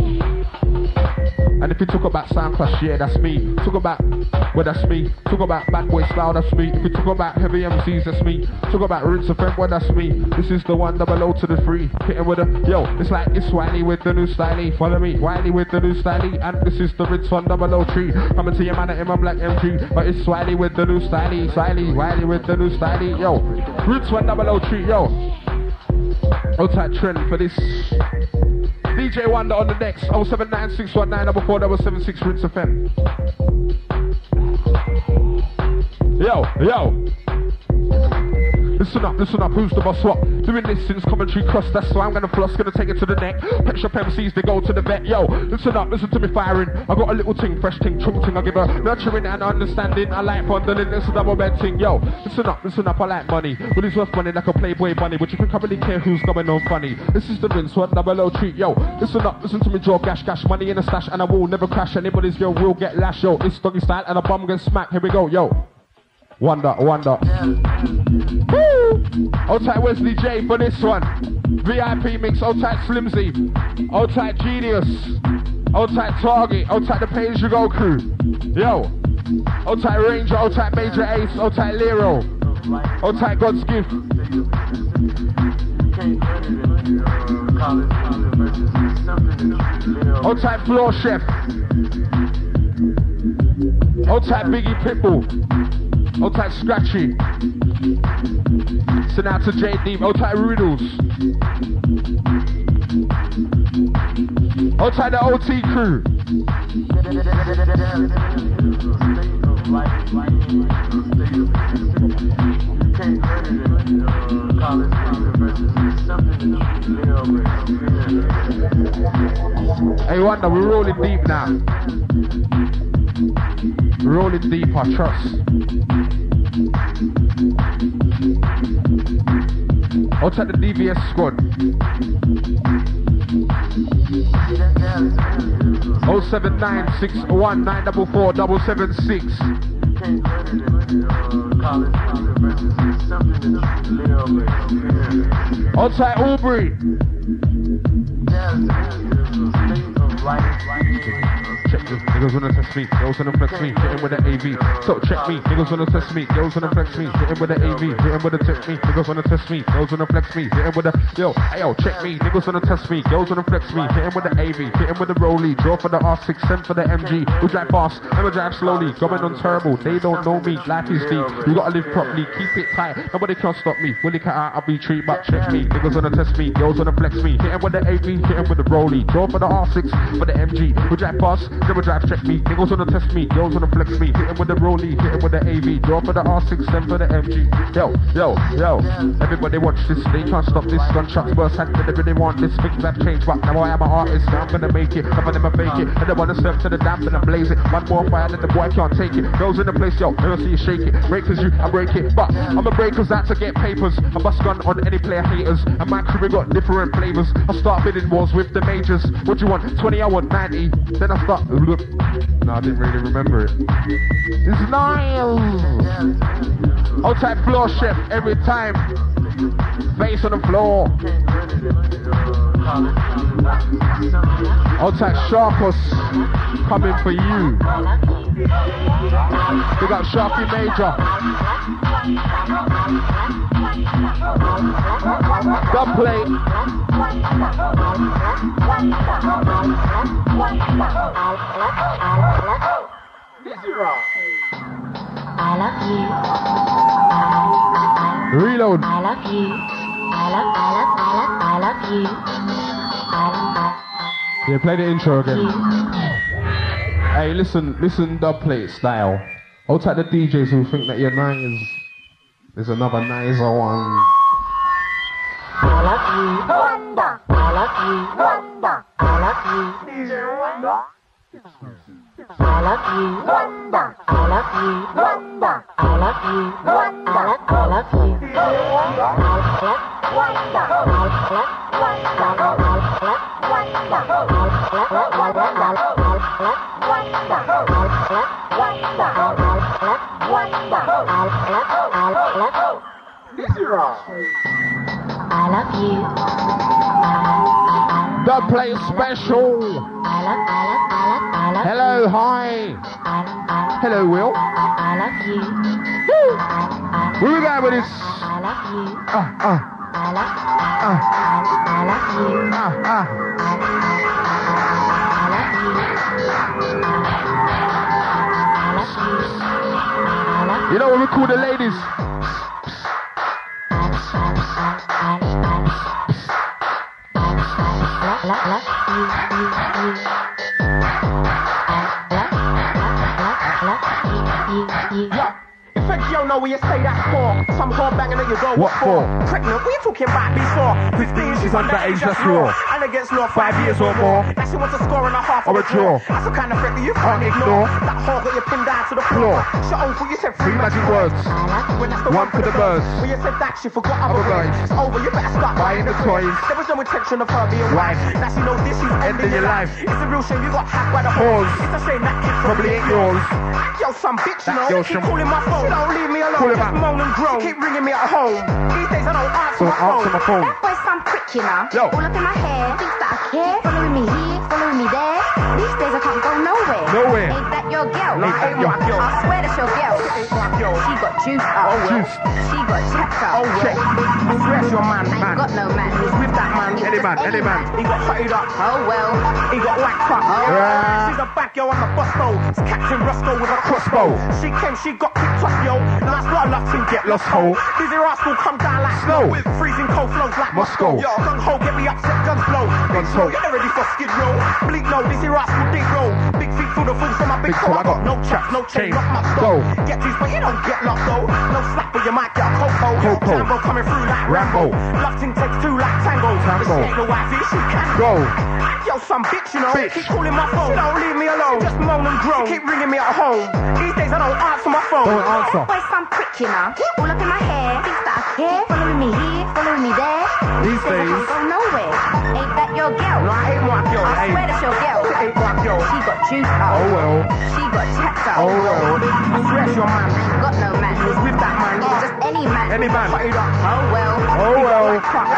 And if you talk about Sound Clash, yeah, that's me. Talk about, well, that's me. Talk about Bad Boy Style, that's me. If you talk about Heavy MCs, that's me. Talk about Roots of FM, well, that's me. This is the 1 0 to the 3. Hitting with a, yo, it's like it's Wiley with the new stylie. Follow me, Wiley with the new stylie. And this is the Ritz 1 0 3. Coming to your man in my black MG. But it's Wiley with the new stylie. Wiley with the new stylie. Yo, Ritz 1 0 3, yo. Hold tight trend for this. DJ Wonder on the next 079619476 Rinse FM. Yo. Listen up, who's the boss? What? Doing this since commentary cross, that's why I'm gonna floss, gonna take it to the neck. Pet shop MCs, they go to the vet. Yo, listen to me firing. I got a little ting, fresh ting, chung ting. I give her nurturing and understanding. I like fondling, it's a double bed ting. Yo, listen up, I like money. But it's worth money like a Playboy bunny. But you think I really care who's going on funny? This is the Rinse 1 0 treat. Yo, listen to me draw gash, money in a stash, and I will never crash. Anybody's girl will get lash. Yo, it's doggy style and a bum gets smacked. Here we go, yo. Wonder. Woo! Hold tight Wesley J for this one. VIP mix, hold tight Slimzy. Hold tight Genius. Hold tight Target. Hold tight the Page You Go crew. Yo. Hold tight Ranger. Hold tight Major Ace. Hold tight Lero. Hold tight God's Gift. Hold tight Floor Chef. Hold tight Biggie Pitbull. Hold tight Scratchy. Send out to JD. Hold tight Riddles. Hold tight the OT crew. Hey, Wonder, we're rolling deep now. Rolling deep, I trust. I'll take the DVS squad. 07961944776. I'll take Aubrey. Check me, niggas wanna test me, girls wanna flex me, hit him with the AV. So check me, niggas wanna test me, girls wanna flex me, hit him with the AV, hit him with the check me, niggas wanna test me, girls wanna flex me, hit him with the yo, check me, niggas wanna test me, girls wanna flex me, hit him with the AV, hit him with the rollie, draw for the R6, send for the MG. We drive fast, I'ma drive slowly, going on turbo, they don't know me, life is deep, you gotta live properly, keep it tight, nobody can stop me, Willie cut out, I'll be treat, but check me, niggas wanna test me, girls wanna flex me, hit him with the AV, hit him with the rollie, draw for the R6, for the MG. We drive fast, never drive check me, niggas wanna test me, girls wanna flex me, hit him with the rollie, hit him with the AV, draw for the R6, send for the MG. Yo, everybody watch this, they can't stop this, gunshots burst, and they really want this, things have changed, but now I am an artist, now I'm gonna make it, some of them are fake it, and they wanna serve to the damp and I blaze it, one more fire that the boy can't take it, girls in the place, yo, never see you shake it, breakers you, I break it, but I'm a breakers out to get papers, I bust gun on any player haters, and my crew we got different flavors, I start bidding wars with the majors, what do you want, 20 I want 90, then I start, no, I didn't really remember it, it's Niles, outside floor chef, every time, face on the floor, outside Sharkos, coming for you, we got Sharky Major, dub play, I love you. Reload. I love you. I love you. Yeah, play the intro again. Hey, listen, dub plate style. I'll take the DJs who think that your nine is another nicer one. I love you. Wonder. I love you. Wonder. I love you. DJ Wonder. I love you. Wonder. I love you. Wonder. I love you. Wonder. I love you. I love you. The play special. Hello, hi. Hello, Will. I love you. Where we going with this? I love you. I love you. I love you. You know what we call the ladies? Yeah. If you don't know where you say that for, some whore banging that you go, what for? Pregnant, what are you talking about before? 15, she's underage, that's raw. And against law, 5 years or more. Now she wants a score and a half or a draw. That's the kind of threat that you can't ignore. That whore got you pinned down to the floor. Shut off what you said, three magic words. When that's the one for the birds. When you said that, she forgot other words. It's over, you better start buying the toys. There was no intention of her being wife. Now she knows this, she's ending your life. It's a real shame you got hacked by the horse. It's a shame that kid probably ain't yours. Yo, some bitch, you know, keep calling my phone. Don't leave me alone, just moan and groan. Keep ringing me at home. These days I don't answer my phone. That boy's some prick, you know. Yo. All up in my hair, thinks that I care. Following me here, following me there. These days I can't go nowhere. Nowhere. Ain't that your girl? No, ain't my girl. I swear that's your girl. Ain't my girl. She got juice up. Oh, well. She got checked up. Oh, check. I swear it's your man. Ain't got no man. He's with that man. Any man. He got hutted up. Oh well. He got whacked up. Yeah. She's a bad girl on the bus though. It's Captain Roscoe with a crossbow. She came, she got kicked off, yo. Now it's not a lot to get lost hole. Dizzy Rascal come down like snow. With freezing cold flows like Moscow. Yo, gun ho, get me upset, guns blow. Guns ho, get ready for skid row. Bleak no, Dizzy Rascal deep roll. Big feet through the full, so my big toe, I got no chaps, no chain, rock my go. Get these, but you don't get locked though. No slack, but you might get a coco. Jambo coming through like Rambo. Lofting takes two like Tango. But she ain't the wifey, she can go. Yo, some bitch, you know. Keep calling my phone. She don't leave me alone. Just moan and groan. Keep ringing me at home. These days I don't answer my phone. Don't answer. Boy, some prick, you know. All up in my hair. Thinks that I care. Following me here, following me there. These days. I go nowhere. Ain't that your girl? No, I ain't my girl. I swear that's your girl. It ain't my girl. She got juice up. Oh well. She got checks up. Oh well. I swear it's your man. Got no man. Was with that man. Yeah, just any man. Any man. Cut it up. Oh well. Oh well.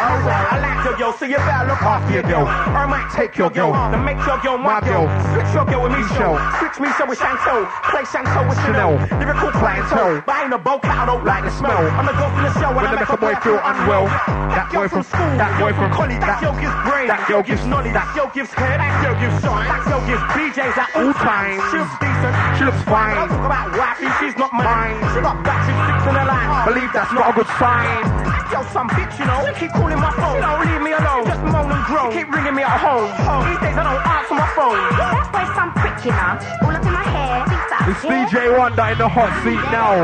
I like your girl, so you better look after your girl. Or I might take your girl, then make your girl my girl. Switch your girl with me, show. Switch me, so with Chantel. Play Chantel with Chanel. Lyrical clientele. But I ain't a bow cat, I don't like the smell. I'm the girl from the show, and I make a boy feel unwell. That boy from school, that boy from college. That girl gives brain, that girl gives knowledge. That girl gives head, that girl gives shine. That girl gives BJs at all times. She looks decent, she looks fine. Don't talk about wifey, she's not mine. She got battery 6 in her line. Believe that's not a good sign. Yo, some bitch, you know. Keep calling my phone. Don't leave me alone. Just moan and groan. Keep ringing me at home. These days I don't answer my phone. That boy some prick, you know. All up in my hair. Thinks that I It's care. DJ Wonder in the hot seat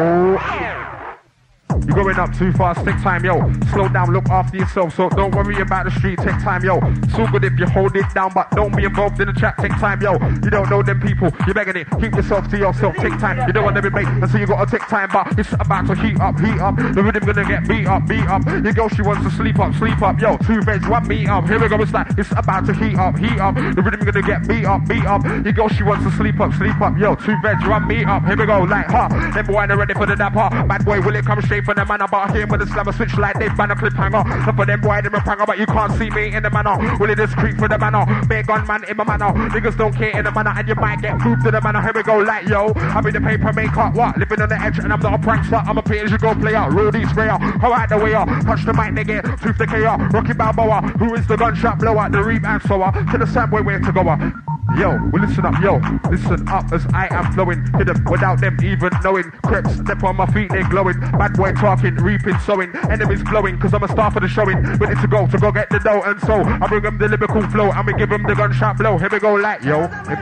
now. You're going up too fast, take time, yo. Slow down, look after yourself, so don't worry about the street, take time, yo. It's all good if you hold it down, but don't be involved in the chat, take time, yo. You don't know them people, you're begging it, keep yourself to yourself, take time. You don't want to be made, and so you gotta take time, but it's about to heat up. The rhythm gonna get beat up. Your girl, she wants to sleep up, yo. 2 veg, 1 meet up. Here we go, it's like, it's about to heat up. The rhythm gonna get beat up. Your girl, she wants to sleep up, yo. 2 veg, 1 meet up. Here we go, like, them boy ain't ready for the dapper. Bad boy, will it come straight from the manner? But here with the slammer switch like they ban a cliffhanger. Some for them boy, them a pranger, but you can't see me in the manner. Will it just creep for the manner? Big gun man in my manner. Niggas don't care in the manner, and you might get moved to the manner. Here we go, like, yo. I be the paper maker, what? Living on the edge, and I'm not a prankster. I'm a pay-as-you-go player, Rudy sprayer. How out the way up, touch the mic, nigga. Truth the KR, Rocky Balboa. Who is the gunshot blower? The rebound sower. To the same boy, where to go? Yo, well listen up, yo. Listen up as I am flowing. Hit them without them even knowing. Creps, step on my feet, they glowing. Bad boy talking, reaping, sowing. Enemies glowing, cause I'm a star for the showing. Ready to go get the dough. And so, I bring them the lyrical flow. And we give them the gunshot blow. Here we go, like, yo.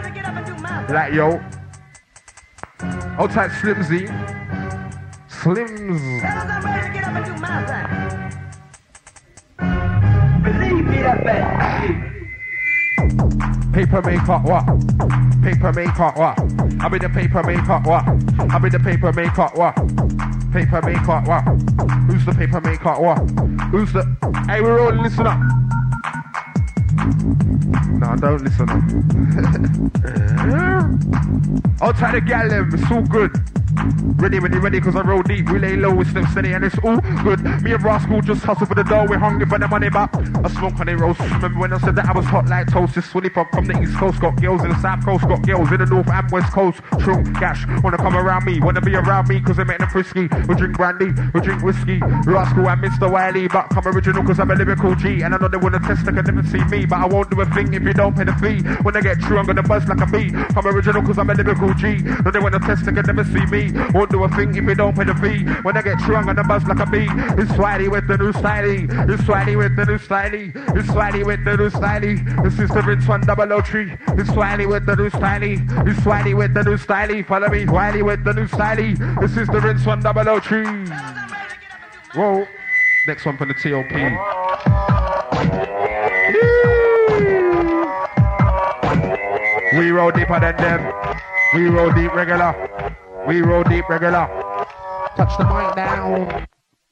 Like, yo. Hold tight, Slimzy. Slims. Believe me, that bad. Paper maker, what? Paper maker, what? I be the paper maker, what? I be the paper maker, what? Paper maker, what? Who's the paper maker, what? Who's the... Hey, we're all listen up. No, don't listen up. I'll try the gal them, it's all good. Ready, cause I roll deep, we lay low, we step steady, and it's all good. Me and Rascal just hustle for the dough, we're hungry for the money, but I smoke on the roast. Remember when I said that I was hot like toast? This fully from the East Coast, got girls in the South Coast, got girls in the North and West Coast. True, gash, wanna come around me, wanna be around me, cause they make them frisky. We drink brandy, we drink whiskey. Rascal and Mr. Wiley, but come original, cause I'm a lyrical G. And I know they wanna test, they can never see me, but I won't do a thing if you don't pay the fee. When I get true, I'm gonna buzz like a bee. I'm original, cause I'm a lyrical G. Know they wanna test, they can never see me. Won't do a thing if you don't pay the fee. When I get true, I'm gonna buzz like a bee. It's Swiley with the new styling. It's Swiley with the new styling. It's Swiley with the new styling. This is the Rinse 103. It's Swiley with the new styling. It's Swiley with the new styling. Follow me, Swiley with the new styling. This is the Rinse 103. Whoa. Next one for the TOP. We roll deeper than them. We roll deep regular. We roll deep regular. Touch the mic down.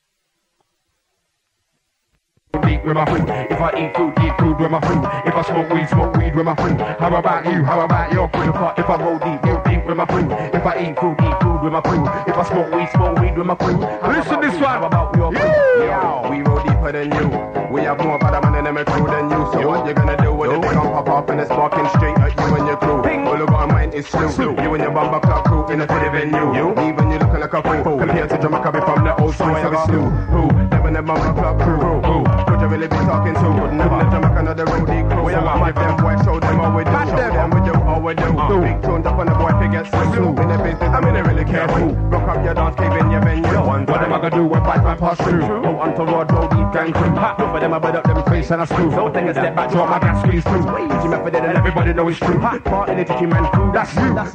Deep with my food. If I eat food with my food. If I smoke weed with my food. How about you? How about your food? If I roll deep with my food. If I eat food with my food. If I smoke weed with my food. Listen this one. How about your food? Yo, we roll deeper than you. We have more bad man in them crew than you. So what you gonna do with it? They gon' pop off and it's sparking straight at you and your crew. All you got in mind is slew. You and your bumper club crew in a city venue. Even you looking like a fool. Compared to Jamaica, be from the old school. So it's new. Who? Never in the bumper club crew. Who? Could you really be talking to? Never in Jamaica, not the roadie crew. We have them boys, show them how we do. Show them we do how we do. Big tunes up on the boy, figure so in the business, I mean, they really careful. Rock up your dance, cave in your venue. What am I gonna do when bad man pass through? Go on to road, deep gang crew. Over them, I bed up them face and I screw. So take a step back, drop my gas squeeze through. Easy method and everybody know it's true. Part in the teaching man crew. That's you. That's you. Still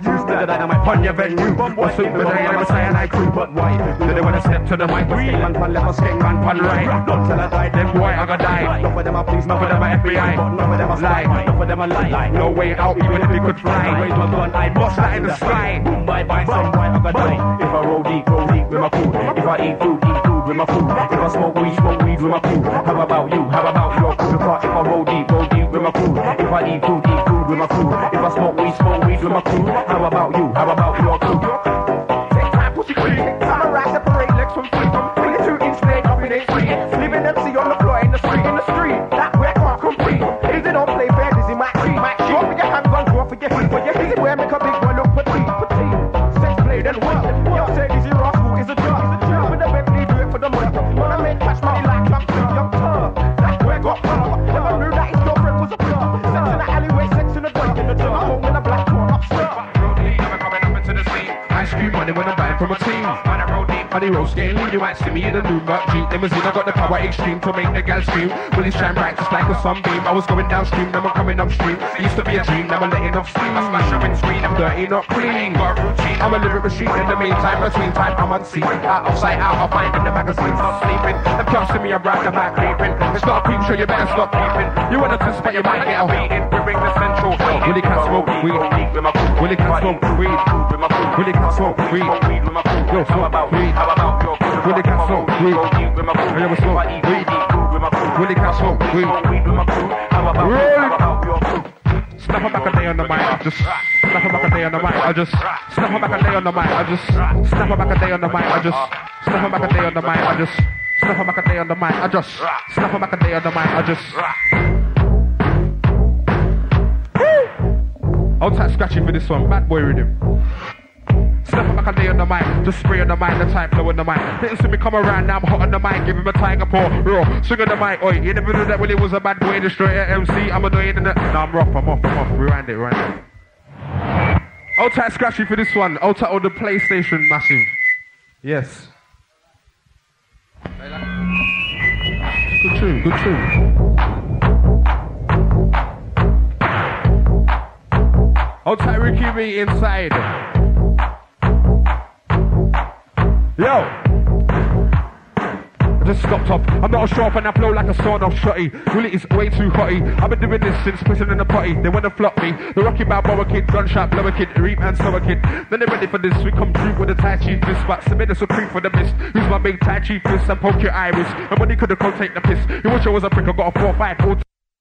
the dynamite on your venue. Or super the never say I like crew, but why? Do they wanna step to the mic? Skeng man pan left, skeng man pan right. Not till I die, them boy I gotta die. None of them are police, none of them are FBI. None of them are lie, none of them are lie. No way out, even if we could fly. Raise my gun, I bust that in the sky. Boom, bye bye, some boy I gotta die. If I roll deep with my crew. If I eat food with my crew. If I smoke weed with my crew. How about you? How about your crew? Because if I roll deep with my crew. If I eat food with my crew. If I smoke weed with my crew. How about you? How about your crew? Take time, push it clean. Samurai separate legs from feet. 22-inch blade up in H3. Living MC on the floor in the street. That way can't compete. If they don't play fair, this is my treat. Go for your handgun, go for your feet. For your easy way, make a big boy look petite. Sex play, then what? Yo, say this is raw school, is a drug. With the Bentley, do it for the money. Wanna make cash money like young turd. That's where I got power. Never knew that his girlfriend was a blur. Sex in the alleyway, sex in the dirt. Home in a black car, upstairs. Never coming up into the scene. Ice cream money when I'm buying from a team. On a road deep, on the road scaling. You might see me in the new Jeep limousine. I got the power extreme to make the gal scream. Willie shine bright just like a sunbeam. I was going downstream, now I'm coming upstream. It used to be a dream, now I'm letting off steam. I smash a windscreen, I'm dirty, not clean. Got a routine, I'm a living machine. In the meantime, between time, I'm unseen. Out of sight, out of mind, in the magazines, not sleeping. Them can't see me around the back creeping. It's not a creep show, you better stop peeping. You wanna test, but you might get a beating. We bring the central. Willie can't smoke weed. Willie can't smoke weed. Willie can't smoke weed. Yo, smoke weed. Willie can't smoke weed. I never smoke weed. Willie can't smoke weed. Snap her back a day on the mic, I just snap her back a day on the mic, I just snap her back a day on the mic, I just snap her back a day on the mic, I just snap her back a day on the mic, I just snap her back a day on the mic, I just snap her back a day on the mic, I just. I'll type scratchy for this one, bad boy rhythm. Snap her back a day on the mic, just spray on the mic, the type flow on the mic. Didn't see me come around, now I'm hot on the mic, give him a tiger paw, raw, swing on the mic, oi, you never knew that Willie was a bad boy, destroyer MC, I'm annoying in the... Nah, I'm off, rewind it. I'll type scratchy for this one, I'll type on the PlayStation massive. Yes. Good tune. I'll type Ricky B inside. Yo! I just stopped up. I'm not a sharp and I blow like a sword off shotty. Really, it's way too hotty. I've been doing this since pissing in the potty. They wanna flop me. The Rocky Balboa kid, gunshot, blower kid, reap and sour kid. Then they're ready for this. We come through with a Tai Chi fist. But submit us a creep for the miss. Use my big Tai Chi fist and poke your iris. Nobody could've come take the piss. You wish I was a prick, I got a 4-5.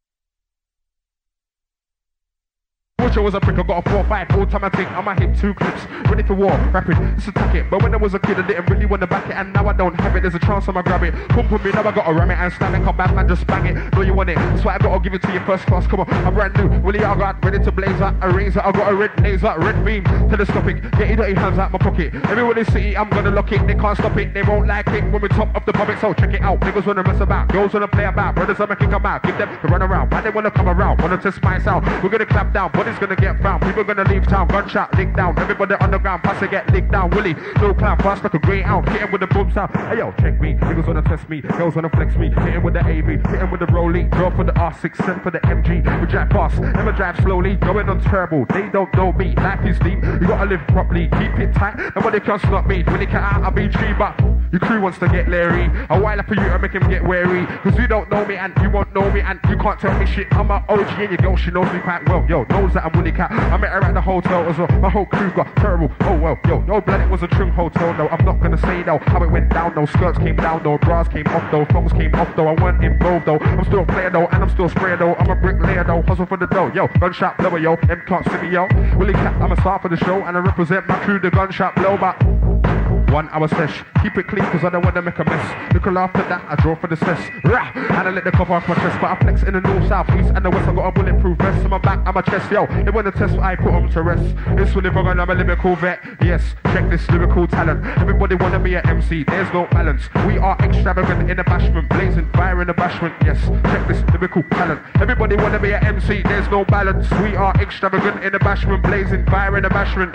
Wish I was a prick, I got a 4-5 automatic on my hip, 2 clips, ready for war, rapid, just attack it. But when I was a kid I didn't really want to back it, and now I don't have it, there's a chance I'ma grab it. Pump with me, now I gotta ram it and stand it, come back man, just bang it. Know you want it, that's why I gotta give it to you first class, come on, I'm brand new, Willie I got ready to blaze out a razor, I got a red laser, red beam, telescopic, get your dirty hands out my pocket. Everyone in the city, I'm gonna lock it, they can't stop it, they won't like it when we top of the public, so check it out. Niggas wanna mess about, girls wanna play about, brothers wanna kick them out, give them to run around, why they wanna come around, wanna test my sound, we're gonna clap down, body's gonna get found. People gonna leave town, gunshot, lick down. Everybody on the ground, pass it, get licked down. Willie, no clown, fast like a grey owl. Hit him with the boom sound. Hey yo, check me. Niggas wanna test me, girls wanna flex me. Hit him with the AV, hit him with the rolling. Draw for the R6, send for the MG. We drive fast, never drive slowly. Going on terrible, they don't know me. Life is deep, you gotta live properly. Keep it tight, nobody can stop me. Willie can out, I'll be tree, but your crew wants to get Larry. I while up for you and make him get wary. Cause you don't know me and you won't know me and you can't tell me shit. I'm an OG and your girl, she knows me quite well. Yo, knows that I'm Willie Cat. I met her at the hotel as well. My whole crew got terrible. Oh well, yo, no blood, it was a trim hotel. No, I'm not gonna say though how it went down. No skirts came down, no bras came off though, thongs came off though. I weren't involved though. I'm still a player though, and I'm still a sprayer though. I'm a bricklayer though, hustle for the dough. Yo, gunshot blower yo, M can't see me yo. Willie Cat, I'm a star for the show, and I represent my crew, the gunshot blow. But 1 hour sesh, keep it clean cause I don't wanna make a mess. Little after that, I draw for the cess. Rah! And I let the cover off my chest, but I flex in the north, south, east and the west. I got a bulletproof vest on my back and my chest, yo. They wanna test what I put them to rest. It's Willie Vaughan, I'm a lyrical vet. Yes, check this lyrical talent. Everybody wanna be an MC, there's no balance. We are extravagant in the bashment, blazing fire in the bashment. Yes, check this lyrical talent. Everybody wanna be an MC, there's no balance. We are extravagant in the bashment, blazing fire in the bashment.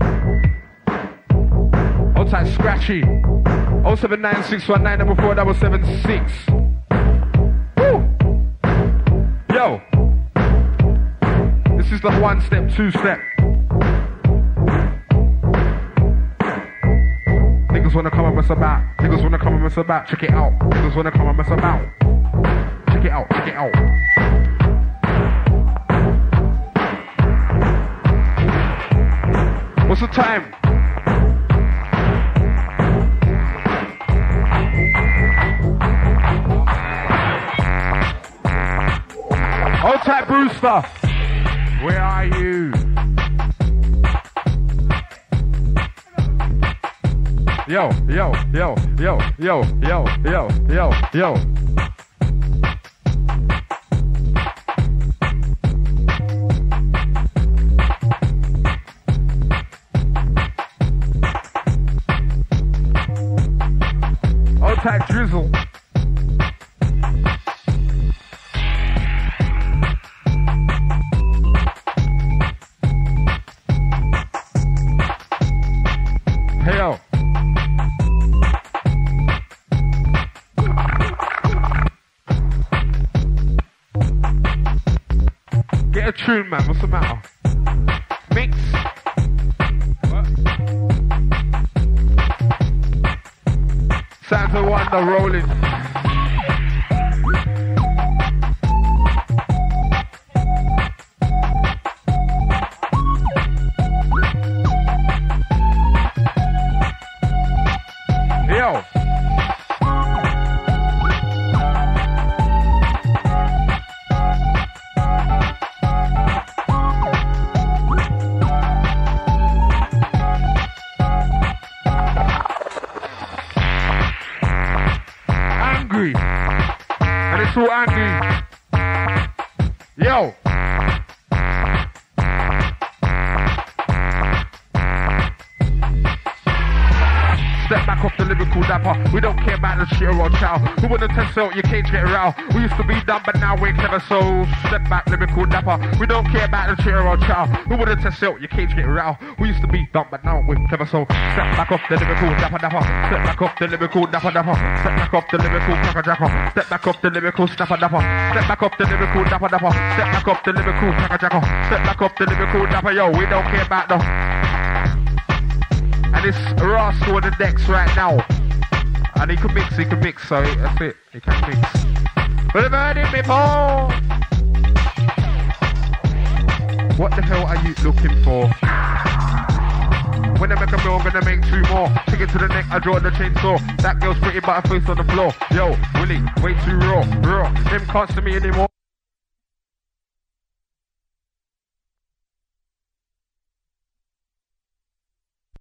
I'll type scratchy. 07961 476. Woo! Yo. This is the 1 step, 2 step. Niggas wanna come and mess about. Niggas wanna come and mess about. Check it out. Niggas wanna come and mess about. Check it out. Check it out. What's the time? Hold tight, Brewster. Where are you? Yo, yo, yo, yo, yo, yo, yo, yo, yo. Hold tight, Drizzle. Hey, yo. Get a tune, man. What's the matter? Mix. What? Santa Wonder rolling. Yo. Angry. And it's so angry. Yo. Step back off the lyrical dapper. We don't care about the shit or chow. Who wanna test out your cage get row? We used to be dumb, but now we're clever, so step back, lyrical dapper. We don't care about the shit or chow. Who wanna test out your cage get row? We used to be dumb, but now we're clever, so step back off the lyrical dapper dapper. Step back off the lyrical dapper dapper. Step back off the lyrical cracker jacker. Step back off the lyrical snapper dapper. Step back off the lyrical dapper dapper. Step back off the lyrical cracker jacker. Step back off the lyrical dapper, yo. We don't care about the. And it's Rascal on the decks right now. And he can mix, so that's it. He can mix. But I've heard it before. What the hell are you looking for? When I make a bill, I'm gonna make 2 more. Take it to the neck, I draw the chainsaw. That girl's pretty but her face on the floor. Yo, Willie, way too raw. Them can't see me anymore.